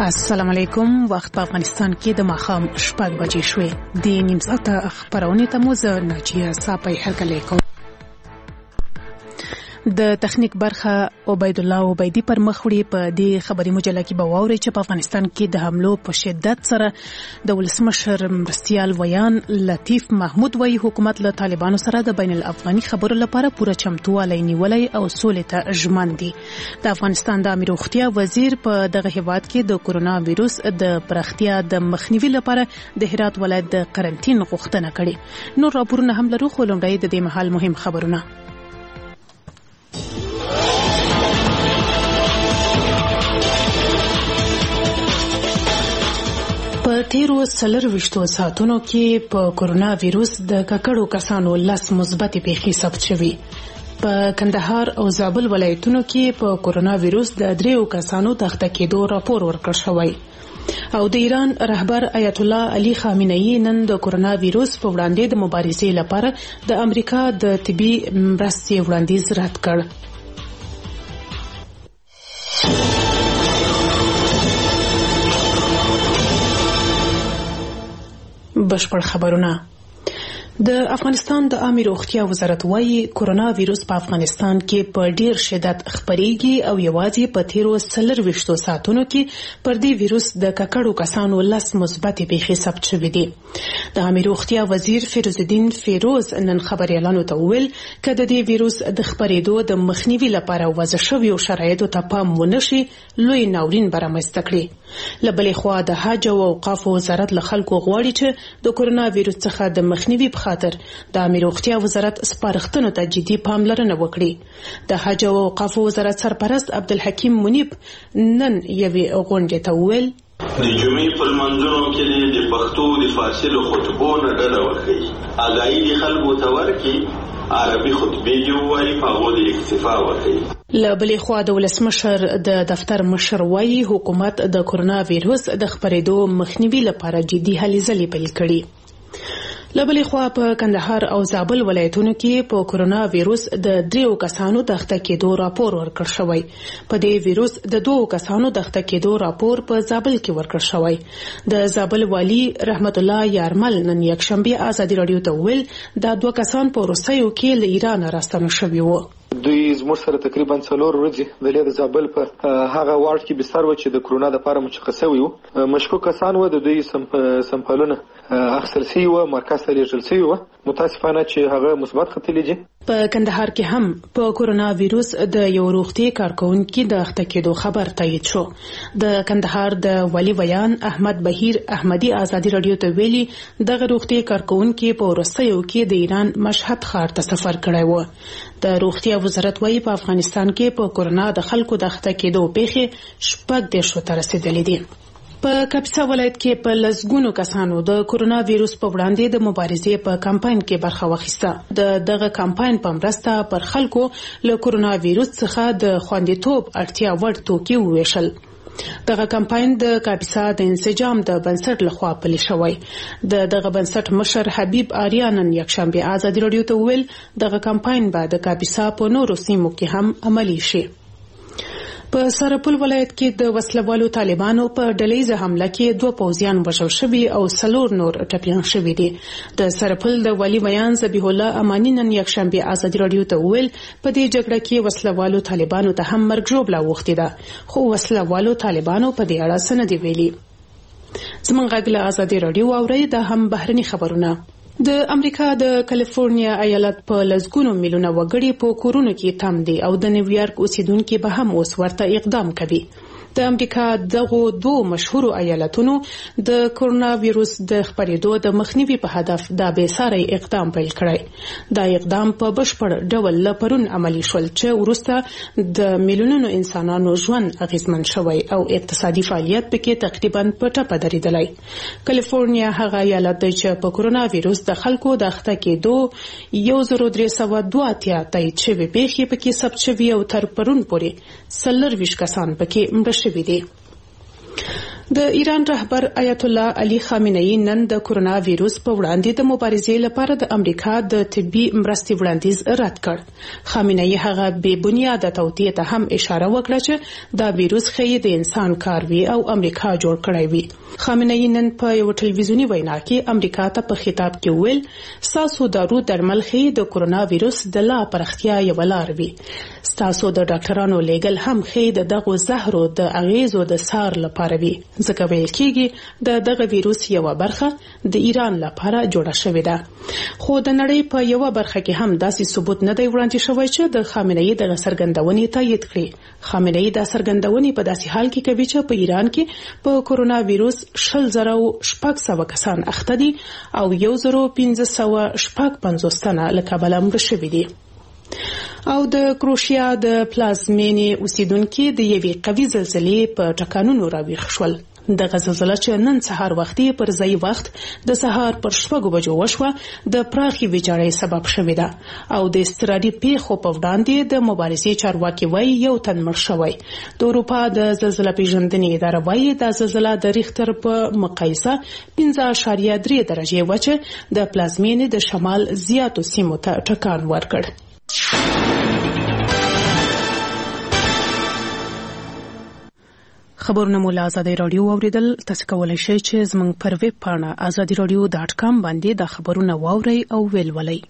السلام علیکم. وخت په افغانستان کې د ماښام 6 بجې شوې. د نیم ساعته خبرونه ته مو زه ناجیه صافی هرکلی کوم. د تخنیک برخه عبید الله عبیدی پر مخ وړي. په دې خبري مجله کې به واوري چې په افغانستان کې د حملو په شدت سره د ولسمشر مرستیال ویان لطیف محمود وایي حکومت له طالبانو سره د بین الافغاني خبرو لپاره پوره چمتووالی نیولی او سولې ته ژمن دي. د افغانستان د امیر روغتیا وزیر په دغه هیواد کې د کورونا وایروس د پراختیا د مخنیوي لپاره د هرات ولایت د قرنټین غوښتنه کړې. نور راپورونه هم لرو، خو لومړی د دې مهال مهم خبرونه. په تیرو 24 ساعتونو کې په کورونا وایروس د ککړو کسانو 10 مثبت پیښې ثبت شوې. په کندهار او زابل ولایتونو کې په کورونا وایروس د 3 کسانو د اخته کېدو راپور ورکړل شوی. او د ایران رهبر آیت الله علي خامنه‌ای نن د کورونا وایروس په وړاندې د مبارزې لپاره د امریکا د طبي مرستې وړاندیز رد کړ. بشپړ خبرونه. د افغانستان د عامه روغتیا وزارت وايي کورونا وایروس په افغانستان کې په ډیر شدت خپرېږي او یوازې په تیرو 24 ساعتونو کې پر دې وایروس د ککړو کسانو 10 مثبت پیښې ثبت شوې دي. د عامه روغتیا وزیر فیروز الدین فیروز نن خبريالانو ته وویل چې د دې وایروس د خپرېدو د مخنیوي لپاره وضع شویو شرایطو ته پام ونشي لوی ناورین برامسته کړي. لبلې خوا د حج او اوقاف وزارت له خلکو غواړي چې د کورونا وایروس څخه د مخنیوي په خاطر د عامه روغتیا وزارت سپارښتنو ته جدي پاملرنه وکړي. د حج او اوقاف وزارت سرپرست عبدالحکیم منیب نن یوې غونډې ته وویل د جمعې په لمانځنو کې د پښتو د فاصلو خطبو نه ډډه وکړي، آګاهي د خلکو ته ورکړي، عربي خطبې دې ووایي، په هغو د اکتفا وکړي. له بلې خوا د ولسمشر د دفتر مشر وایي حکومت د کورونا وایروس د خپرېدو مخنیوي لپاره جدي هلې ځلې پیل کړي. لبلې خوا په کندهار او زابل ولایتونو کې په کورونا وایروس د 3 کسانو د اخته کېدو راپور ورکړل شوی. په دې وایروس د 2 کسانو د اخته کېدو راپور په زابل کې ورکړل شوی. د زابل والی رحمت الله یارمل نن یکشنبه ازادي رادیو ته ویل دا 2 کسان په روسیو کې له ایران راستنه شوي وو. دوی زموږ سره تقریبا 4 ورځې د لید زابل په هغه وارډ کې بستر و چې د کرونا لپاره مشخص شوی وو. مشکوک کسان و د دوی سمپلونه اخیستل شوي و، مرکز ته لیږل شوي و. متاسفانه چې هغه مثبت ختلي دي. په کندهار کې هم په کورونا وایروس د یو روغتي کارکونکي د اخته کېدو خبر تایید شو. د کندهار د ولی بیان احمد بهیر احمدی ازادي رادیو ته ویلي دغه روغتي کارکونکي په روسیو کې د ایران مشهد ښار ته سفر کړی و. د روغتیا وزارت وايي په افغانستان کې په کورونا د خلکو د اخته کېدو پیښې 14 ته رسیدلې دي. په کاپیسا ولایت کې په لسګونو کسانو د کورونا وایروس په وړاندې د مبارزې په کمپاین کې برخه واخیسته. دغه کمپاین په مرسته پر خلکو له کورونا وایروس څخه د خوندیتوب اړتیا وړ توکي وویشل. دغه کمپاین د کاپیسا د انسجام د بنسټ لخوا پلی شوی. دغه بنسټ مشر حبیب آریا نن یکشنبه ازادي رادیو ته ویل دغه کمپاین به د کاپیسا په نورو سیمو کې هم عملی شي. په سرپل ولایت کې د وسلوالو طالبانو په ډلهیزه حمله کې 2 پوځیان وژل شوي او 4 نور ټپیان شوي دي. د سرپل د ولی بیان ذبیح الله امانی نن یکشنبه ازادي رادیو ته ویل په دې جګړه کې وسلوالو طالبانو ته هم مرګ ژوبله وختي ده، خو وسلوالو طالبانو په دې اړه څه نه دی ویلي. زمونږ غږ له ازادي رادیو اورئ. دا هم بهرني خبرونه. د امریکا د کالیفورنیا ایالت په لسګونو میلیونه وګړي په کورونو کې تم دي او د نیویارک اوسیدونکو به هم اوس ورته اقدام کوي. د امریکا دغه 2 مشهور ایالتونو د کورونا وایروس د خپرېدو د مخنیوي په هدف د بیساري اقدام پیل کړی. دا اقدام په بشپړ ډول لپرون عملی شول چې وروسته د میلیونونو انسانانو ژوند اغیزمن شوی او اقتصادي فعالیت پکې تقریبا په ټپه درېدلی. کالیفورنیا هغه ایالت دی چې په کورونا وایروس د خلکو د اخته کېدو 1382 تایید شوي پیښې پکې ثبت شوي او تر پرون پورې 24 کسان پکې مړه شوي دي. د ایران رهبر آیت الله علي خامنه‌ای نن د کرونا وایروس په وړاندې د مبارزې لپاره د امریکا د طبي مرستې وړاندیز رد کړ. خامنه‌ای هغه بې بنیاده توطئه ته هم اشاره وکړه چې دا وایروس خې د انسان کار وی او امریکا جوړ کړی وی. خامنه‌ای نن په یو ټلویزیونی وینا کې امریکا ته په خطاب کې ویل ساسو دارو درمل خې د کرونا وایروس د لا پرختیا یو لار وی. ساسو د ډاکټرانو لیګل هم خې د دغه زهرو د اغیزو د سار لپاره وی. ځکه ویل کېږي د دغه وایروس یو برخه د ایران لپاره جوړه شوې ده. خو د نړۍ په یو برخه کې هم داسې ثبوت نه دی وړاندې شوی چې د خامنه‌ای د څرګندونې تایید کړي. خامنه‌ای د څرګندونې په داسې حال کې کوي چې په ایران کې په کرونا وایروس 1,600 کسان اخته دي او 1,550 تنه له کبله مړه شوي دي. او د کروشیا د پلازمینې اوسیدونکو د یوې قوي زلزلې په ټکانونو راویښ شول. د زلزلې چې نن سهار وختي پر ځای وخت د سهار پر 6 بجو وشوه د پراخي ویجاړۍ سبب شوې ده او د استرادي پیښو په وړاندې د مبارزې چارواکي وایي یو تن مړ شوی. د اروپا د زلزلې پیژندنې اداره وایي د زلزلې د ریختر په مقایسه 5.3 درجه وچه د پلازمینې د شمال زیاتو سیمو ته ټکان ورکړ. خبرونه مو له آزادۍ رادیو اوریدل. تاسو کولای شئ چې زموږ پر ویب پاڼه azadiراdio.com باندې د خبرونه واورئ او ولولئ.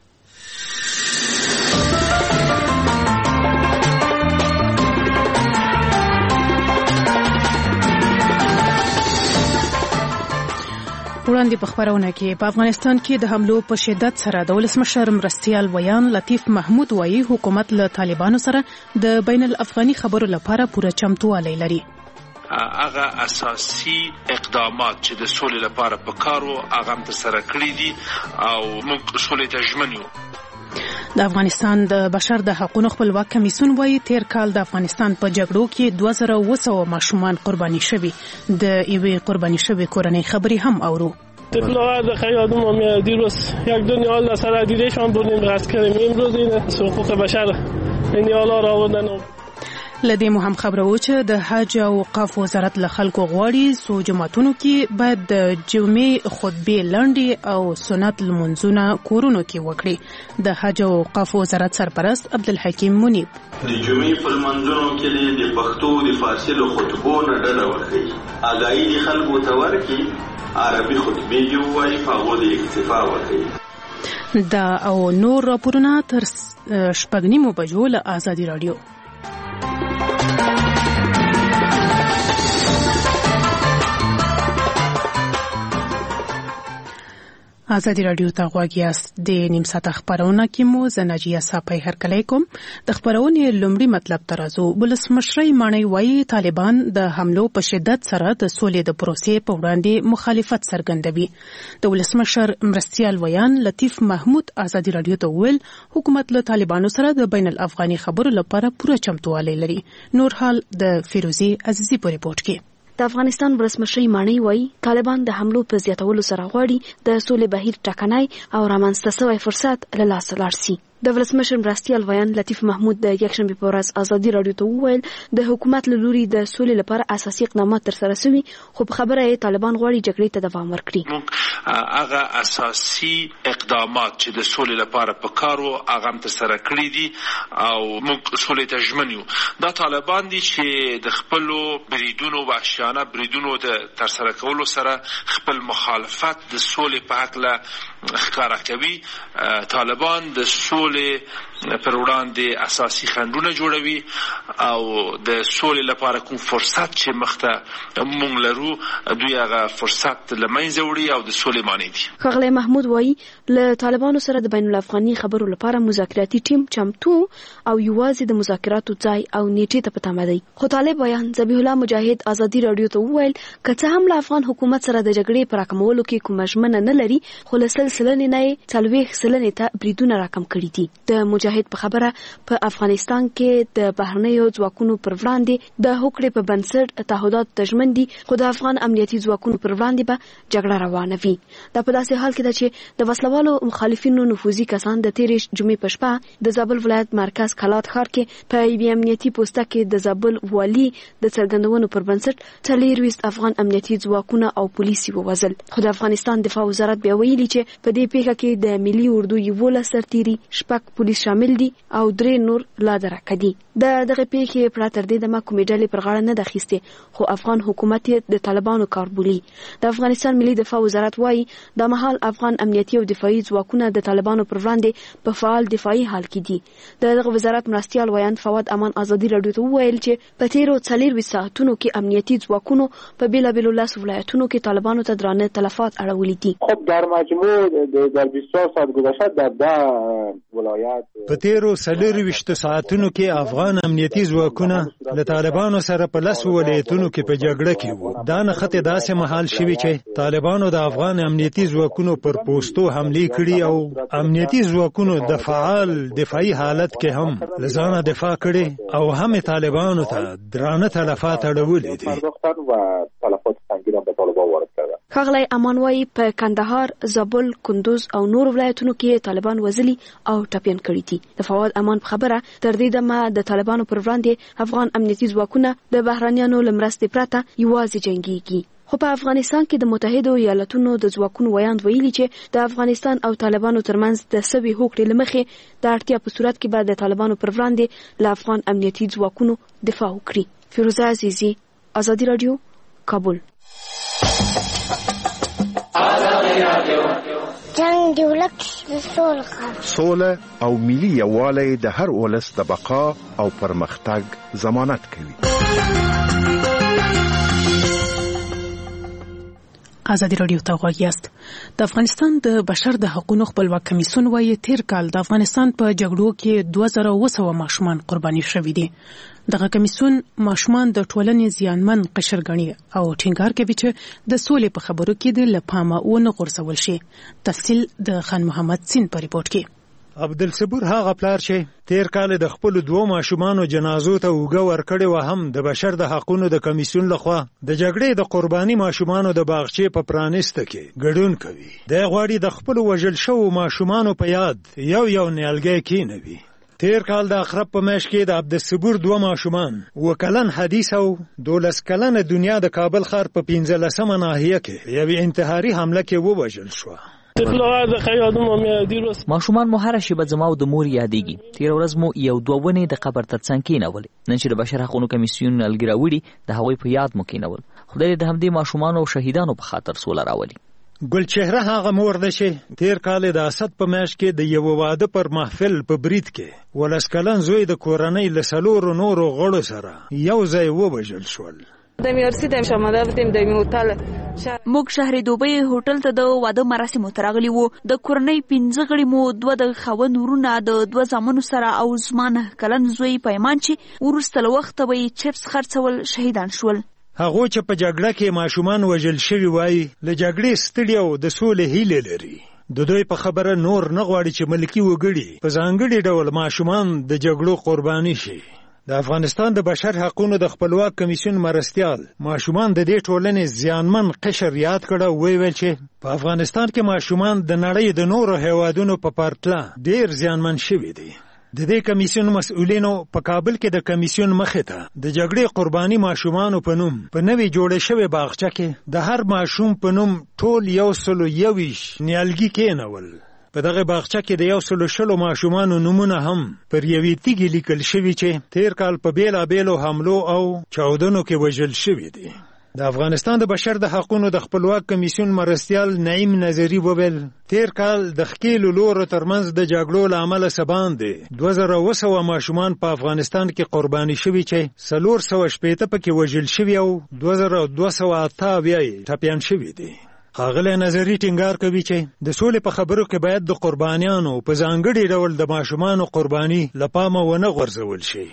وړاندې په خبرونه کې په افغانستان کې د حملو په شدت سره د ولسمشر مرستیال ویان لطیف محمود وایي حکومت له طالبانو سره د بین الافغاني خبرو لپاره پوره چمتووالی لري. هغه اساسي اقدامات چې د سولې لپاره په کارو هغه هم ترسره کړي دي او موږ سولې ته ژمن یو. د افغانستان د بشر د حقوقو خپلواک کمیسیون وایي تیر کال د افغانستان په جګړو کې 2200 ماشومان قرباني شوي. د ایوې قرباني شوي کورنۍ خبري هم اورو. اطلاعات خیادم ما دیروز یک دنیا حال سر دیدشان بودیم رد کردیم. امروز این حقوق بشر این حالا را آوردن. لدې مو هم خبرو چې د حج او اوقاف وزارت له خلکو غواړي سو جماعتونو کې باید د جمعې خطبې لنډې او سنت لمونځونه کورونو کې وکړي. د حج او اوقاف وزارت سرپرست عبدالحکیم منیب د جمعې په لمونځونو کې د پښتو د فاصله خطبو نه ډډه وکړي. اګایي د خلکو ته ورکړي عربي خطبې وایي په هغه د اکتفا وکړي. دا او نور راپورونه تر 6:30 بجو له آزادي رادیو. آزادی رادیو ته غوږ یاست. د نیم ساعت خبرونه کې مو زناجیه صاحب هرکلی کوم. د خبرونې لومړی مطلب ترازو ولسمشر مانی وایي طالبان د حملو په شدت سره د سولې د پروسې په وړاندې مخالفت څرګندوي. د ولسمشر مرستیال ویان لطیف محمود آزادی رادیو ته ویل حکومت له طالبانو سره د بین الافغاني خبرو لپاره پوره چمتووالی لري. نور حال د فیروزی عزیزی په ریپورت کې. د افغانستان ولسمشر مانی وایي طالبان د حملو په زیاتولو سره غواړي د سولې بهیر ټکنۍ او رامنځته شوی فرصت له لاسه لاړ شي. د ولسمشر مرستیال ویان لطیف محمود د یکشنبه په ورځ آزادي رادیو ته وویل د حکومت له لوري د سولې لپاره اساسي اقدامات ترسره شوي خو په خبره یې طالبان غواړي جګړې ته دوام ورکړي. هغه اساسي اقدامات چې د سولې لپاره په کارو هغه هم ترسره کړي دي او موږ سولې ته ژمن یو. دا طالبان دي چې د خپلو بریدونو وحشیانه بریدونو د ترسره کولو سره خپل مخالفت د سولې په حق له ښکارا کوي. طالبان د سولې پر وړاندې اساسي خنډونه جوړوي او د سولې لپاره کوم فرصت چې مخته مونږ لرو دوی هغه فرصت له منځه وړي او د سولې معنی دي. ښاغلی محمود وایي له طالبانو سره د بین الافغاني خبرو لپاره مذاکراتي ټیم چمتو او یوازې د مذاکراتو ځای او نیټې ته په تمه دی. خو طالب ویان ذبیح الله مجاهد آزادي رادیو ته وویل که څه هم له افغان حکومت سره د جګړې پر راکمولو کې کومه ژمنه نه لري خو له 40% نه 40% ته بریدونه راکم کړي دي. د مجاهد په خبره په افغانستان کې د بهرنیو ځواکونو پر وړاندې د هوکړې په بنسټ تعهدات تضمین دي، خو د افغان امنیتي ځواکونو پر وړاندې به جګړه روانه وي. دا په داسې حال کې ده چې د وسلوالو مخالفینو نفوذي کسان د تېرې جمعې په شپه د زابل ولایت مرکز کلات ښار کې په یوې امنیتي پوسته کې د زابل والي د څرګندونو پر بنسټ 24 افغان امنیتي ځواکونه او پولیس ووژل. خو د افغانستان دفاع وزارت بیا ویلي چې په دې پیښه کې د ملي اردو 11 سرتیري، 6 پولیس شامل دي او 3 نور لا درکه دي. دغه پیښې پرته تر دې دمه کومې ډلې پر غاړه نه ده اخیستې، خو افغان حکومت د طالبانو کار بولي. د افغانستان ملي دفاع وزارت وایي د مهال افغان امنیتي او دفاعي ځواکونه د طالبانو پر وړاندې په فعال دفاعي حال کې دي. دغه وزارت مرستیال ویان فواد امان ازادي راډیو ته وویل چې په تیرو 24 ساعتونو کې امنیتي ځواکونو په بیلابیلو 10 ولایتونو کې طالبانو ته درانه تلفات اړولي دي. خب در مجموع در 24 ساعت گذشته در 10 ولایات په تیرو 24 ساعتونو کې افغان امنیتي ځواکونه له طالبانو سره په 10 ولایتونو کې په جګړه کې وو. دا نښتې داسې مهال شوي چې طالبانو د افغان امنیتي ځواکونو پر پوستو حملې کړي او امنیتي ځواکونو د فعال دفاعي حالت کې هم له ځانه دفاع کړي او هم طالبانو ته درانه تلفات اړولي دي. ښاغلی امان وایي په کندهار، زابل، کندوز او نور ولایتونو کې طالبان وژلي او ټپیان کړي دي. د فواد امان په خبره تر دې دمه د طالبانو پر وړاندې افغان امنیتي ځواکونه د بهرنیانو له مرستې پرته یوازې جنګېږي. خو په افغانستان کې د متحدو ایالاتونو د ځواکونو ویاند ویلي چې د افغانستان او طالبانو ترمنځ د سوي هوکړې له مخې د اړتیا په صورت کې به د طالبانو پر وړاندې له افغان امنیتي ځواکونو دفاع وکړي. فیروزه عزیزي، ازادي راډیو، کابل. جنگ دی ولک سوله او ملي یووالی د هر ولس د بقا او پرمختګ ضمانت کوي. ازادي راډیو ته غوږ یاست. د افغانستان د بشر د حقوقو خپلواک کمیسیون وايي تیر کال د افغانستان په جګړو کې 2200 ماشومان قرباني شوي دي. دغه کمیسیون ماشومان د ټولنې زیانمن قشر ګڼي او ټینګار کوي چې د سولې په خبرو کې د لپامه ونه غورځول شي. تفصیل د خان محمد سین په ریپورت کې. عبدالصبور هغه پلار چې تیر کال د خپل 2 ماشومانو جنازو ته اوږه ورکړې و هم د بشر د حقوقو د کمیسیون لخوا د جګړې د قرباني ماشومانو د باغچې په پرانیسته کې ګډون کوي. د غواړي د خپل وژل شوو ماشومانو په یاد یو نیالګی کېنوي. تیر کال د اقرب په میاشت کې د عبدالصبور 2 ماشومان، 2 کلن حدیث او 12 کلن دنیا د کابل ښار په 15مه ناحیه کې یوې انتحاري حمله کې ووژل شوه. ماشومان مو هره شیبه زما او د مور یادېږي. تیر ورځ مو 1-2 ونې د قبر ترڅنګ کېنولې. نن چې د بشر حقوقو کمیسیون الګي راوړي د هغوی په یاد مو کېنول. خدای د همدې ماشومانو او شهیدانو په خاطر سوله راولي. ګلچهره هغه مور ده چې تیر کال د اسد په میاشت کې د یو واده پر محفل په برید کې 12 کلن زوی د کورنۍ له 4 نورو غړو سره یو ځای ووژل شول. موږ شهر دوبۍ هوټل ته د واده مراسمو ته راغلي وو. د کورنۍ 15 غړي مو 2 د خاوند ورونه د 2 زامنو سره او زما 9 کلن زوی پیمان چې وروسته له وخته به چپس خرڅول شهیدان شول. هغه چې په جګړه کې ماشومان وژل شوي وای له جګړې ستړي او د سولې هیله لري. د دوی په خبره نور نه غواړي چې ملکی وګړي په ځانګړي ډول ماشومان د جګړو قرباني شي. د افغانستان د بشر حقوقو د خپلواک کمیسیون مرستیال ماشومان د دې ټولنې زیانمن قشر یاد کړه. ویل چې په افغانستان کې ماشومان د نړۍ د نورو هیوادونو په پرتله ډیر زیانمن شوي دي. د دې کمیسیون مسؤلینو په کابل کې د کمیسیون مخې ته د جګړې قرباني ماشومانو په نوم په نوې جوړې شوې باغچه کې د هر ماشوم په نوم ټول 121 نیالګي کېنول. په دغه باغچه کې د 120 ماشومانو نومونه هم پر یوې تیږې لیکل شوي چې تیر کال په بیلابیلو حملو او چاودنو کې وژل شوي دي. د افغانستان د بشر د حقوقو د خپلواک کمیسیون مرستیال نعیم نظری وویل تیر کال د خکیلو لورو ترمنځ د جګړو له امله سباندې 2200 ماشومان په افغانستان کې قرباني شوي چې 460 پکې وژل شوي او 2288 ټپیان شوي دي. ښاغلی نظری ټینګار کوي چې د سولې په خبرو کې باید د قربانیانو په ځانګړي ډول د ماشومانو قرباني له پامه ونه غورځول شي.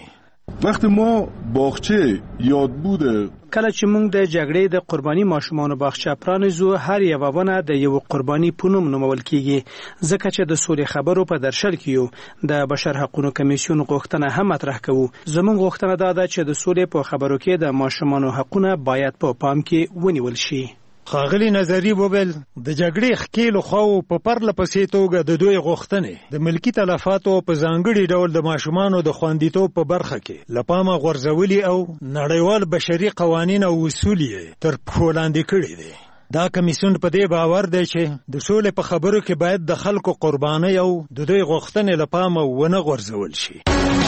وقتی ما باغچه یاد بوده کله چې موږ د جګړې د قرباني ماشومانو باغچه پرانیزو، هر یوه ونه د یو قرباني په نوم نومول کیږي، ځکه چې د سولې خبرو په درشل کې یو د بشر حقوقو کمیسیون غوښتنه هم مطرح کوو. زموږ غوښتنه دا ده چې د سولې په خبرو کې د ماشومانو حقونه باید په پام کې ونیول شي. ښاغلي نظري وویل د جګړې ښکېلو خواو په پرله پسې توګه د دوی غوښتنې د ملکي تلفاتو په ځانګړي ډول د ماشومانو د خوندیتوب په برخه کې له پامه غورځولي او نړیوال بشري قوانین او اصول یې تر پښو لاندې کړي دي. دا کمیسیون په دې باور دی چې د سولې په خبرو کې باید د خلکو قربانۍ او د دوی غوښتنې له پامه ونه غورځول شي.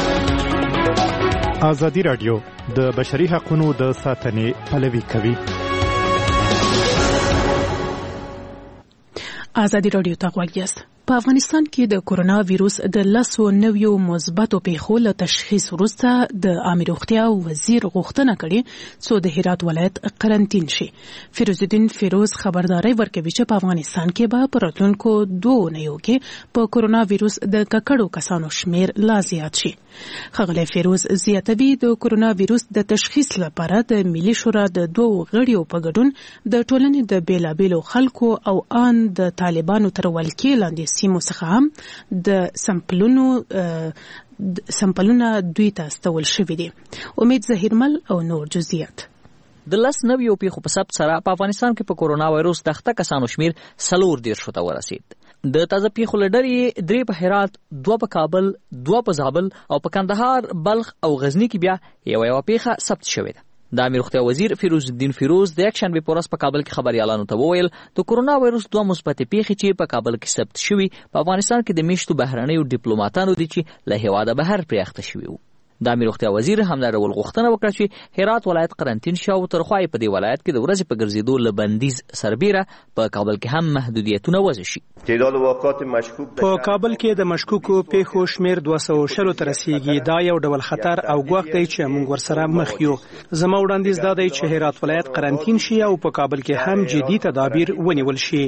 ازادي راډیو د بشري حقوقو د ساتنې پلوي کوي. ازادي راډیو ته غوږ یاست. په افغانستان کې د کورونا وایروس د 10 مثبتو پیښو له تشخیص وروسته د عامه روغتیا وزیر غوښتنه کړې چې د هرات ولایت قرنطین شي. فیروز الدین فیروز خبرداري ورکوي چې په افغانستان کې به په راتلونکو 2 اونیو کې په کورونا وایروس د ککړو کسانو شمیر لا زیات شي. ښاغلی فیروز زیاتوي د کورونا وایروس د تشخیص لپاره د ملي شورا د 2 غړیو په ګډون د ټولنې د بیلابیلو خلکو او ان د طالبانو تر ولکې لاندې سیمو څخه هم د سمپلونه دوی ته استول شوي دي. امید ظهیرمل او نور جزئیات. د 10 پیښو په ثبت سره په افغانستان کې په کورونا وایروس د اخته کسانو شمیر 40 ته ورسید. د تازه پیښو لړۍ 3 په هرات، 2 په کابل، 2 په زابل او په کندهار، بلخ او غزنی کې بیا یو پیښه ثبت شوې ده. د امیر روغتیا وزیر فیروز الدین فیروز د یک شنبه پورس په کابل کې خبريالانو ته وویل د کورونا وایروس 2 مثبت پیښې چې په کابل کې ثبت شوي په افغانستان کې د میشتو بهرنیو ډیپلوماټانو دي چې له هیواده بهر پریاخته شوي وو. د امیر روغتیا وزیر هم دا ډول غوښتنه وکړه چې هرات ولایت قرنطین شي او ترخوای په دې ولایت کې د ورځې په ګرځېدو له بندیز سربیره په کابل کې هم محدودیتونه وضع شي. تعداد واقعات مشکوک په کابل کې د مشکوکو پیښو شمیر 260 ته رسیدي. دا یو ډول خطر او ګواښ دی چې موږ ورسره مخ یو. زما وړاندیز دا دی چې هرات ولایت قرنطین شي او په کابل کې هم جدي تدابیر ونیول شي.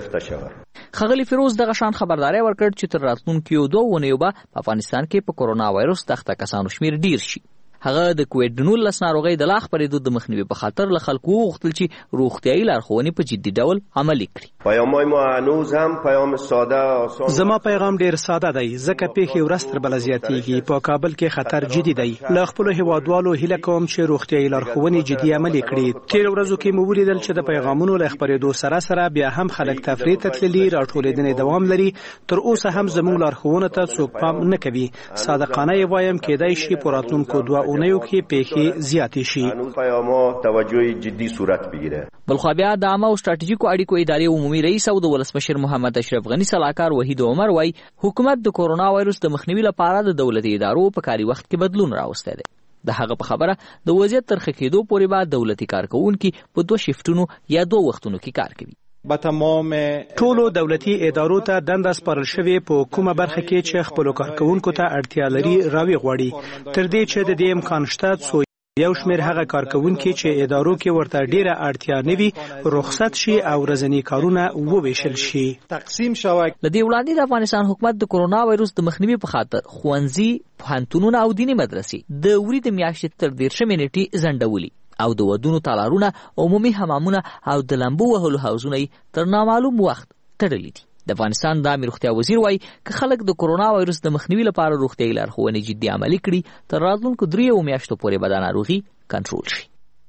ښاغلی فیروز دغه شان خبرداري ورکړ چې تر راتلونکو 2 اونیو به په افغانستان کې په کورونا وایروس تخته کسانو شمیر ډیر شي. هغه د کووډ-19 ناروغۍ د لاخ پرېدو د مخنیوي په خاطر له خلکو وغوښتل چې روغتیايي لارښوونې په جدي ډول عملي کړي. پیغامای ما هنوز هم پیغام ساده آسان. زما پیغام ډیر ساده دی ځکه پیښې ورځ تر بله زیاتېږي. په کابل کې خطر جدي دی. له خپل هیوادوالو هیله کوم چې روغتیايي لارښوونې جدي عملي کړي. تیر ورځو کې مو ولیدل چې د پیغامونو له خبرېدو سره بیا هم خلک تفریح ته تللي، راټولېدنې دوام لري. تر اوسه هم زموږ لارښوونه ته څوک پام نه کوي. صادقانه یې وایم کېدای شي په راتلونکو 2 اونیو کې پیښې زیاتې شي. پیغامات توجه جدي صورت بگیره. بلخو بیا د عامه او ستراتیژیکو اړیکو ادارې عمومي رئیس او د ولسمشر محمد اشرف غنی صلاحکار وحید عمر وای حکومت د کورونا وایروس د مخنیوي لپاره د دولتي ادارو په کاري وخت کې بدلون راوستی دی. د هغه په خبره د وضعیت تر ښه کېدو پورې به دولتي کارکوونکي په 2 شیفټونو یا 2 وختونو کې کار کوي. به تمام ټولو دولتي ادارو ته دنده سپارل شوې په کومه برخه کې چې خپل کارکوونکو ته اړتیا لري راوي غواړي. تر دې چې د دې امکان شته یو شمیر هغه کارکوونکي چې ادارو کې ورته ډیره اړتیا نه وي رخصت شي او ورځنی کارونه وویشل شي. تقسیم شوی. لدې وړاندې د افغانستان حکومت د کورونا وایروس د مخنیوي په خاطر ښوونځي، پوهنتونونه او دینی مدرسې د وري د میاشتې تر 13 نیټې ځنډولي او د ودونو تالارونه، عمومي حمامونه او د لمبو وهلو حوضونه تر نامعلوم وخت تړلي دي. د افغانستان د امیر روغتیا وزیر وای که خلک د کورونا وایروس د مخنیوي لپاره روغتیايي لارښوونې جدي عملي کړي تر راتلونکو 3 میاشتو پورې به دا ناروغي کنټرول شي.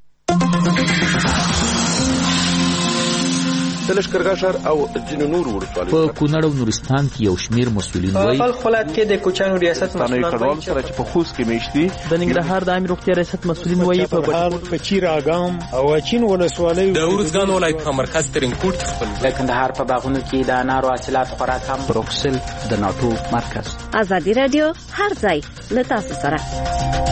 د لښکرګاه ښار او ځینو نورو ولسوالیو په کونړ او نورستان کې یو شمیر مسؤلین وایي په ولایت کې د کوچانو ریاست مسؤلین سره چې په خوست کې میشتي د ننګرهار د امیر روغتیا ریاست مسؤلین وایي په چیراګام او اچین ولسوالیو د ورزګان ولایت مرکز ترینکوټ خپل د کندهار په باغونو کې د انارو حاصلات خوراک هم بروکسل د ناتو مرکز. ازادي رادیو هر ځای له تاسو سره.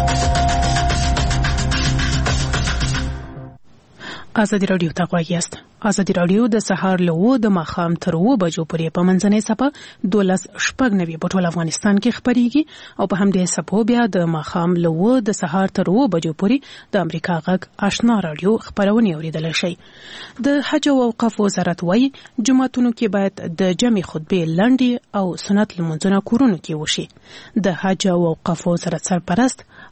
ازادي رادیو ته غواړئ یاست. ازادي رادیو د سهار له د ماښام تر 2 بجو پورې په منځنۍ صفه 12:09 په ټول افغانستان کې خبريږي او په همدې صفو بیا د ماښام له د سهار تر 2 بجو پورې د امریکا غږ آشنا رادیو خبرونه اوریدل شي. د حج او اوقاف وزارت وايي جمعتونو کې باید د جمع خطبه لنډي او سنت لمونځونه کورونو کې وشي. د حج او اوقاف وزارت سرپرست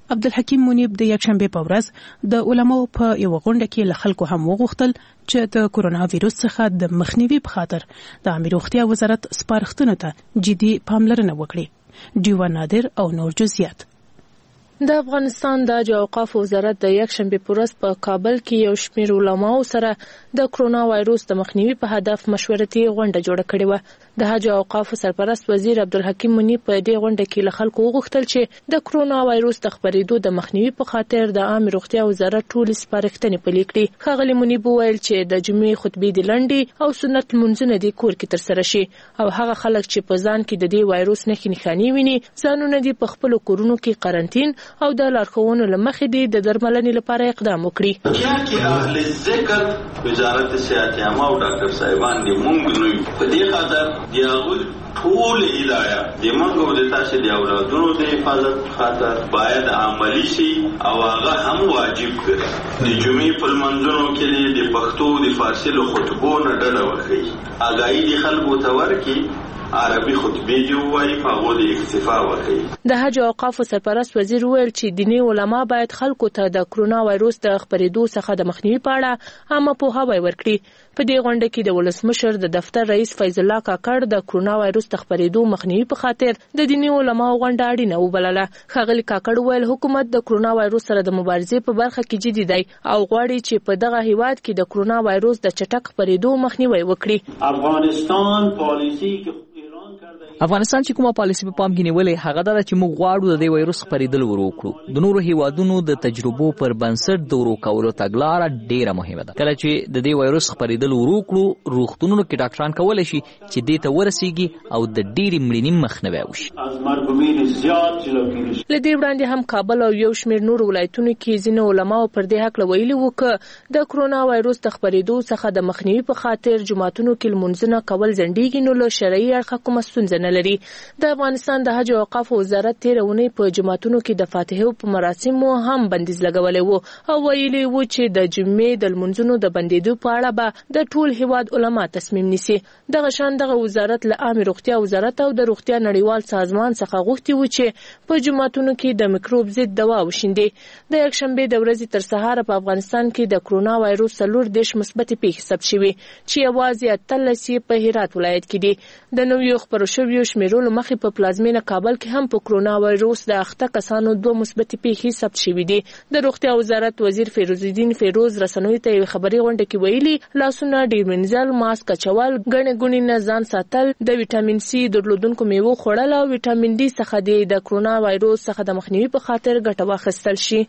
عبدالحکیم منیب د یکشنبه په ورځ د علماو په یو غونډه کې له خلکو هم وغوښتل چې د کورونا وایروس څخه د مخنیوي په خاطر د عامه روغتیا وزارت سپارښتنو ته جدي پاملرنه وکړي. ډیوا نادر او نور جزئیات. د افغانستان د حج او اوقاف وزارت د یکشنبه په ورځ په کابل کې یو شمېر علماو سره د کرونا وایروس د مخنیوي په هدف مشورتي غونډه جوړه کړې و. د حج او اوقاف سرپرست وزیر عبدالحکیم منیب په دې غونډه کې له خلکو وغوښتل چې د کرونا وایروس د خپرېدو د مخنیوي په خاطر د عامه روغتیا وزارت ټول سپارښتنې پلي کړي. ښاغلي منیب وویل چې د جمعې خطبې د لنډې او سنت لمونځونه د کور کې ترسره شي او هغه خلک چې په ځان کې د دې وایروس نښې نښانې ویني ځانونه دې په خپلو کورونو کې قرنټین او د لارښوونو له مخې دې د درملنې لپاره اقدام وکړي. چې اهل ذکر وزارت صحت عامه او ډاکټر صاحبان دې مونږ نو په دې خاطر دی اول ټول هدايه د موږ د تاسو د اولادونو د حفاظت خاطر باید عملی شي او هغه هم واجب کړي. د جمعې په منځونو کې د پښتو د فارسی له خطبو نه ډډه وکړي. اګای د خلکو ته ورکړي عربي خطبه جو وای په هغه د اکتفا وکړي. د حج او اوقاف سرپرست وزیر ویل چې دیني علما باید خلکو ته د کرونا وایروس د خپرېدو څخه د مخنیوي په اړه عامه پوهاوی ورکړي. په دې غونډه کې د ولسمشر د دفتر رئیس فیض الله کاکړ د کرونا وایروس د خپرېدو مخنیوي په خاطر د دیني علماو غونډه اړینه وبلله. ښاغلي کاکړ ویل حکومت د کرونا وایروس سره د مبارزې په برخه کې جدي دی او غواړي چې په دغه هیواد کې د کرونا وایروس د چټک خپرېدو مخنیوي وکړي. افغانستان چې کومه پالیسي په پام کې نیولې هغه دا چې موږ غواړو د دې وایروس خپرېدل ورو کړو. د نورو هیوادونو د تجربو پر بنسټ د ورو کولو تګلاره ډیره مهمه ده. کله چې د دې وایروس خپرېدل ورو کړو روغتونونو کې ډاکټران کولی شي چې دې ته ورسیږي او د ډېرې مړینې مخنیوی وشي. له دې وړاندې هم کابل او یو شمېر نورو ولایتونو کې ځینې علماو پر دې هکله ویلي وو چې د کرونا وایروس د خپرېدو څخه د مخنیوي په خاطر جوماتونو کې لمونځونه کول ځنډېږي نو له شرعي اړخه کومه ستونزه نه لري. د افغانستان د حج او اوقاف وزارت تېره اونۍ په جوماتونو کې د فاتحې په مراسمو هم بندیز لګولی و او ویلي و چې د جمعې د لمونځونو د بندېدو په اړه به د ټول هیواد علما تصمیم نیسي. دغه شان دغه وزارت له عامه روغتیا وزارت او د روغتیا نړیوال سازمان څخه غوښتي و چې په جوماتونو کې د میکروب ضد دوا وشیندي. د یکشنبې د ورځې تر سهاره په افغانستان کې د کرونا وایروس 4 مثبتې پیښې ثبت شوي چې یوازې 18 په هرات ولایت کې دي. د نویو خپرو شویو شمیرو مخې په پلازمینه کابل کې هم په کرونا وایروس د اخته کسانو 2 مثبتې پیښې ثبت شوي دي. د روغتیا وزارت وزیر فیروز الدین فیروز رسنیو ته یو خبري غونډه کې ویلي لاسونه ډیر منځل ماسک اچول ګڼې ګونې نه ځان ساتل د ویټامین سي درلودونکو میوو خوړل او ویټامین ډي څخه د کرونا وایروس څخه د مخنیوي په خاطر ګټه واخیستل شي.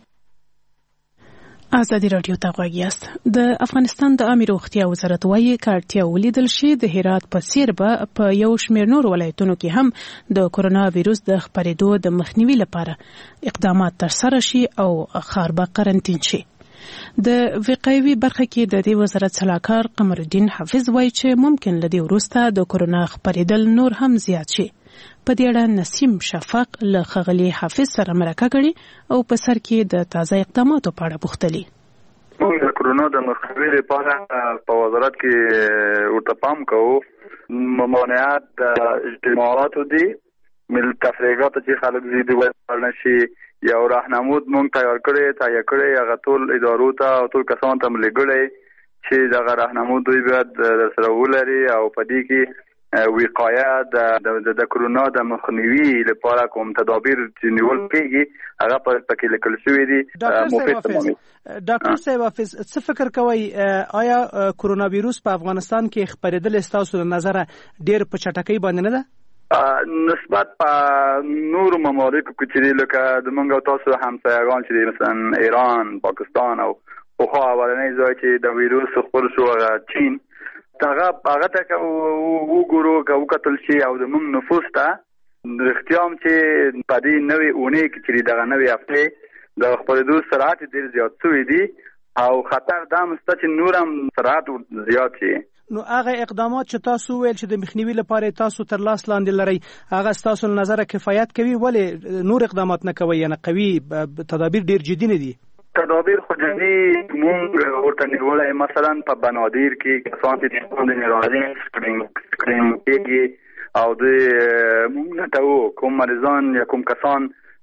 ازادي راډیو ته غوږ یاست. د افغانستان د عامه روغتیا وزارت وايي کارتیا ولیدل شي د هرات په څیر به په یو شمېر نور ولایتونو کې هم د کرونا وایروس د خپرېدو د مخنیوي لپاره اقدامات ترسره شي او ښار به قرنطین شي. د وقایوي برخه کې د دې وزارت سلاکار قمر الدین حافظ وايي چې ممکن لدی وروسته د کرونا خپرېدل نور هم زیات شي. په دې اړه نسیم شفق له ښاغلي حافظ سره مرکه کړې او په سر کې د تازه اقداماتو په اړه پوښتلي. موږ د کرونا د مخنیوي لپاره په وزارت کې ورته پام کوو. ممانعت د اجتماعاتو دي مل تفریقات چې خلک زیاتې ورته نشي یو راهنمود موږ تیار کړی هغه ټول ادارو ته او ټول کسانو ته ملګری چې دغه راهنمود دوی باید در سره ولري او په دې کې وقایه د کرونا د مخنیوي لپاره کوم تدابیر چې نیول کېږي هغه پکې لیکل شوی دي. ډاکټر صاحب حافظ څه فکر کوئ آیا کرونا وایروس په افغانستان کې خپرېدل ستاسو له نظره ډېر په چټکۍ باندې نه ده؟ نسبت په نورو ممالکو کې لکه د موږ او تاسو همسایگان چې مثلا ایران پاکستان او خو اولنۍ ځای چې د وایروس خپور شو هغه چین هغه ته وګورو وکتل شي او د موږ نفوس ته اختیام چې په دې نوې اونۍ کې چې دغه نوې هفته د خپرېدو سرعت ډېر زیات شوی دی او خطر دا مسته چې نور هم سرعت زیات شي. نو هغه اقدامات چې تاسو ویل چې د مخنیوي لپاره تاسو تر لاس لاندې لري هغه تاسو نظر کفایت کوي ولې نور اقدامات نه کوي یعنی قوي تدابیر ډېر جدي نه دي؟ تدابیر خو جدي مونږ ورته نیولای مثلا په بنادر کې کسان چې څنګه راځي سکرین کېږي او د مونږ ته کوم مریضان یا کوم کسان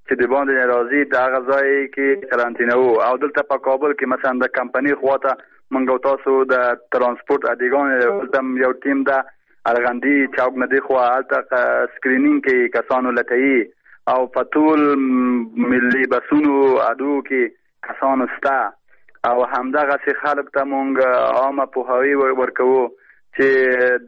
چې د باندې راځي د هغه ځای کې قرنطینه وو. او دلته په کابل کې مثلا د کمپنی خواته منګو تاسو د ترانسپورت ادیګان ولته یو ټیم د ارغندی چوک نه دی خو هلته سکرینینګ کې کسانو لټوي او په ټول ملي بسونو اډو کې کسانو ستا او همدغه سي خلک ته مونږ عامه پوهاوی ورکوو چې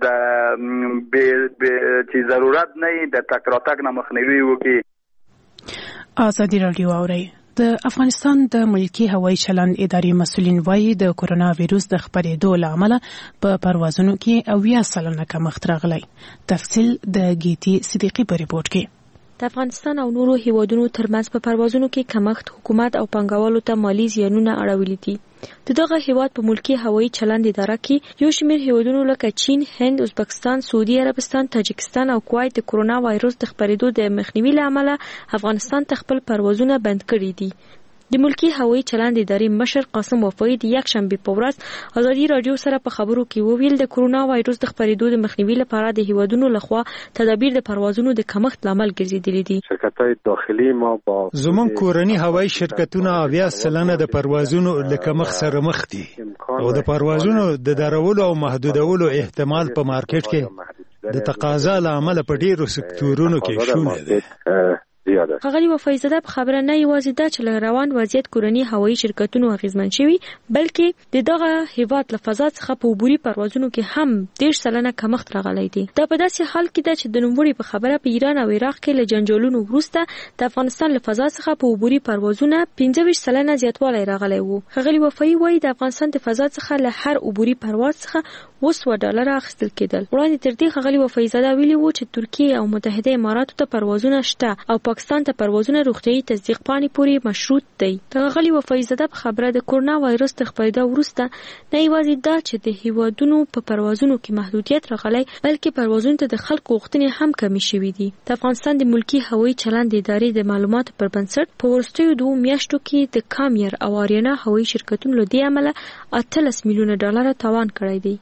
چې ضرورت نه د تک راتګ نه مخنیوي وکړي. ازادي رادیو اوري. د افغانستان د ملکی هوایي چلند ادارې مسؤلین وایي د کورونا وایروس د خپرېدو له امله په پروازونو کې 80% کمښت راغلی. تفصیل د گیتی صدیقی په ریپورت کې. د افغانستان او نورو هیوادونو ترمنځ په پروازونو کې کمښت حکومت او پنګوالو ته مالی زیانونه اړولي دي. دغه هیواد په ملکی هوایي چلند اداره کې یو شمېر هیوادونو لکه چین، هند، ازبکستان، سعودي عربستان، تاجکستان او کویت د کورونا وایروس د خپرېدو د مخنیوي له امله افغانستان ته خپل پروازونه بند کړي دي. د ملکی هوایي چلند ادارې مشر قاسم وفایی د یکشنبه په ورځ ازادي رادیو سره په خبرو کې وویل د کورونا وایروس د خپرېدو د مخنیوي لپاره د هیوادونو لخوا تدابیر د پروازونو د کمښت لامل ګرځېدلي دي. شرکت‌های داخلي ما با زمون کورنی هوایي شرکتونه 80% د پروازونو له کمښت سره مخ دي او د پروازونو د درولو او محدودولو احتمال په مارکیټ کې د تقاضا له امله په ډیرو سکتورونو کې شونه ده. ښاغلي وفایزاده په خبره نه یوازې دا چې له روان وضعیت کورنی هوایي شرکتونو اغیزمن شوي بلکې د دغه هیواد له فضا څخه په عبوري پروازونو کې هم 10% کمښت راغلی دی. دا په داسې حال کې ده چې د نوموړي په خبره په ایران او عراق کې له جنجالونو وروسته د افغانستان له فضا څخه په عبوري پروازونه 15% زیاتوالی راغلی وو. ښاغلي وفایي وایي د افغانستان د فضا څخه له هر عبوري پرواز څخه $100 اخیستل کېدل. وړاندې تر دې ښاغلي وفایزاده ویلي وو چې ترکیه او متحده اماراتو ته پروازونه شته او پاکستان ته پروازونه روغتیايي تصدیق پاڼې پورې مشروط دي. ښاغلي وفایزاده په خبره د کورونا وایروس د خپرېدو وروسته نه یوازې دا چې د هیوادونو په پروازونو کې محدودیت راغلی بلکې پروازونو ته د خلکو غوښتنې هم کمې شوې دي. د افغانستان د ملکی هوایي چلند ادارې د معلوماتو پر بنسټ په وروستیو 2 میاشتو کې د کامیر او آریانا هوایي شرکتونو له دې امله $18 میلیونه تاوان کړی دی.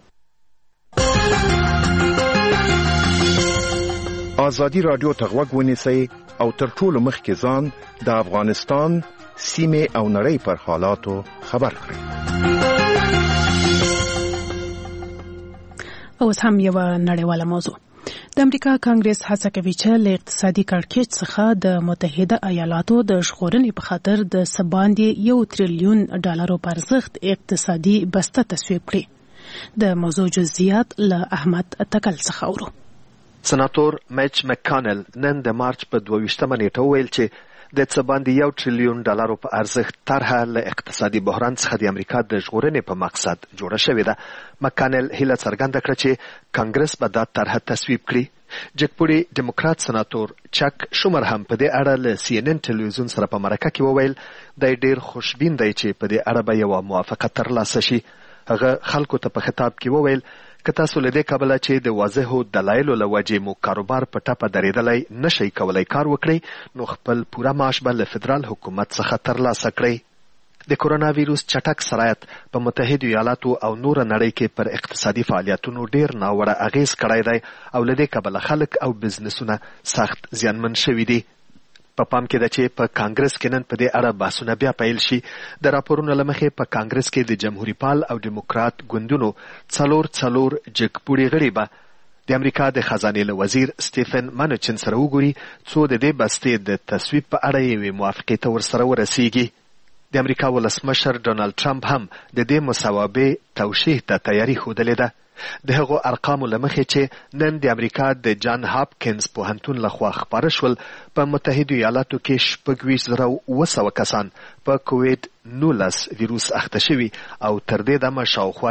ازادي رادیو ته غوږ ونیسئ او تر ټولو مخکې ځان د افغانستان سیمې او نړۍ پر حالاتو خبر کړئ. اوس هم یو نړیواله موضوع. د امریکا کانګرس هڅه کوي چې له اقتصادي کړکېچ څخه د متحده ایالاتو د ژغورنې په خاطر د سباندې $1 تریلیون په ارزښت اقتصادي بسته تصویب کړي. د موضوع جزئیات له احمد تکل څخه اورو. سناتور میچ مکانل نن د مارچ په 22مه نیټه وویل چې د څه باندې $1 تریلیون په ارزښت طرحه له اقتصادي بحران څخه د امریکا د ژغورنې په مقصد جوړه شوې ده. مکانل هیله څرګنده کړه چې کانګرس به دا طرحه تصویب کړي. جګپوړي ډیموکرات سناتور چک شومر هم په دې اړه له CNN ټلویزیون سره په مرکه کې وویل د ډیر خوشبین دی چې په دې اړه به یو موافقه ترلاسه شي. هغه خلکو ته په خطاب کې وویل که تاسو له دې کبله چې د واضحو دلایلو له وجې مو کاروبار په ټپه درېدلی نشئ کولی کار وکړئ نو خپل پوره معاش به له فدرال حکومت څخه ترلاسه کړئ. د کورونا ویروس چټک سرایت په متحده ایالاتو او نور نړۍ کې پر اقتصادي فعالیتونو ډیر ناوړه اغیز کړی دی او له دې کبله خلک او بزنسونه سخت زیانمن شوي دي. په پام کې ده چې په کانګرس کې نن په دې اړه بحثونه بیا پیل شي. د راپورونو له مخې په کانګرس کې د جمهوریت پال او ډیموکرات ګوندونو څلور جګپوړي غړي به د امریکا د خزانې له وزیر سټیفن مانوچن سره وګوري څو د دې بستې د تصویب په اړه یوې موافقې ته ورسره ورسیږي. د امریکا ولسمشر ډونالد ټرمپ هم د دې مصوبې توشیح ته تیاری ښودلې ده. د هغو ارقامو له مخې چې نن د امریکا د جان هاپکینز پوهنتون لخوا خپاره شول په متحده ایالاتو کې 26,900 کسان په کووید-19 ویروس اخته شوي او تر دې دمه شاوخوا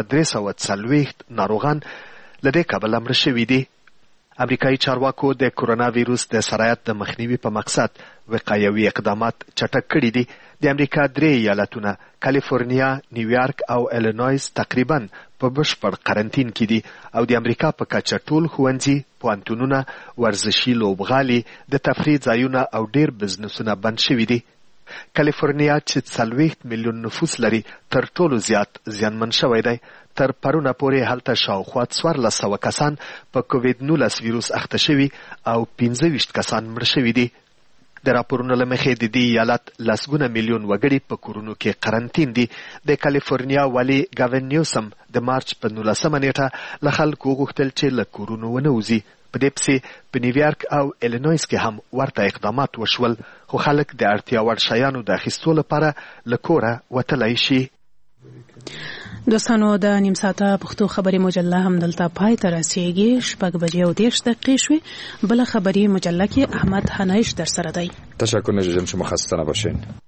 340 ناروغان له دې کبله مړه شوي دي. امریکایي چارواکو د کورونا ویروس د سرایت د مخنیوي په مقصد وقایوي اقدامات چټک کړي دي. د امریکا 3 ایالتونه کالیفورنیا، نیویارک او ایلینویز تقریبا په بشپړ قرنطین کې دي او د امریکا په کچه ټول ښوونځي، پوهنتونونه، ورزشي لوبغالي، د تفریح ځایونه او ډیر بزنسونه بند شوي دي. کالیفورنیا چې 40 میلیون نفوس لري تر ټولو زیات زیانمن شوی دی. تر پرونه پورې هلته شاوخوا 1400 کسان په کووید-19 ویروس اخته شوي او 25 کسان مړه شوي دي. د راپورونو له مخې د دې ایالت لسګونه میلیون وګړي په کورونو کې قرنطین دي. د کالیفورنیا والي ګاوین نیوسم د مارچ په 19 نیټه له خلکو وغوښتل چې له کورونو ونه وځي. په دې پسې په نیویارک او ایلینویس کې هم ورته اقدامات وشول، خو خلک د اړتیا وړ شیانو د اخیستو لپاره له کوره وتلی شي. دوستانو د نیم ساعته پښتو خبري مجله هم دلته پای ته رسیږي. 6:30 شوي. بل خبري مجله کې احمد حنایش در سره دی. تشکر نجم، شما خسته نباشین.